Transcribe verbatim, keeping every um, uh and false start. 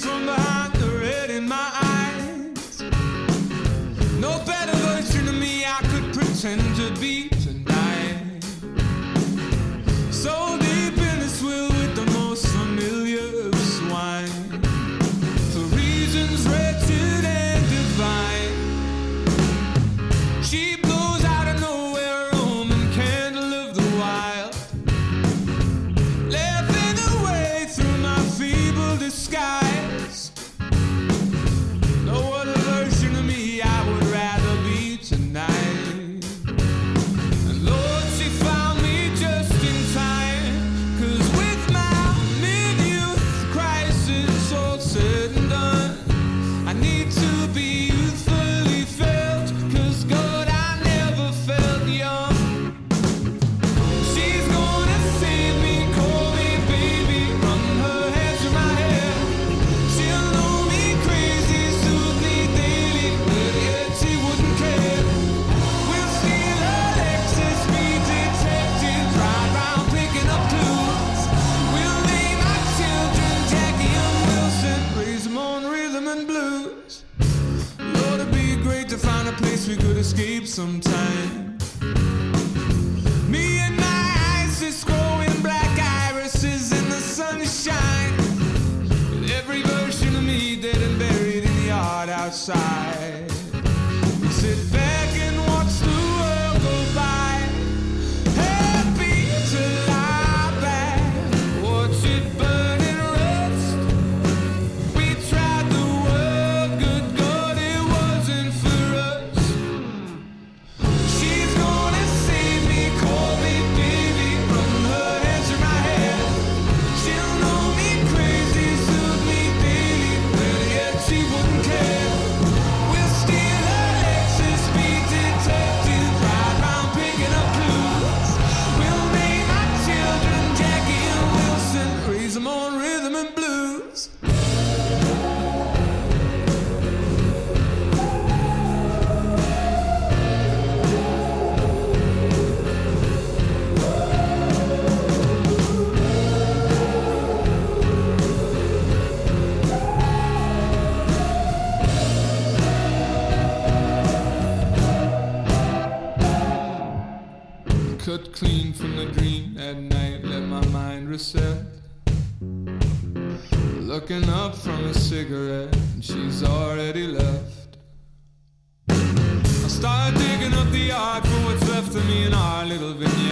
from behind the red in my eyes. No better version of me I could pretend to be tonight. So deep in the swill with the most familiar of swine, for reasons wretched and divine. She blows out of nowhere, a Roman candle of the wild, laughing away through my feeble disguise. No other version of me I would rather be tonight. And Lord, she found me just in time, 'cause with my mid-youth crisis all said and done, I need to be youthfully felt, 'cause God, I never felt young. She's gonna save me, call me baby, run her hands through my hair. She'll know me crazy, soothe me daily, but yet she wouldn't care. We'll steal her Lexus, be detectives, ride round picking up clues. We'll name our children Jackie and Wilson, raise them on rhythm and blues. Lord, it'd be great to find a place we could escape sometime. Me and my eyes just growing black irises in the sunshine. With every version of me dead and buried in the yard outside. We sit back and watch the world go by, happy to lie back, watch it burn and rust. We tried the world, good God, it wasn't for us. She's gonna save me, call me baby, run her hands through my hair. She'll know me crazy, soothe me daily, but yet she wouldn't care. We'll steal her Lexus, be detectives, ride round picking up clues. We'll name our children Jackie and Wilson, raise them on rhythm and blues. Cut clean from the dream at night, let my mind reset. Looking up from a cigarette, and she's already left. I start digging up the yard for what's left of me in our little vignette.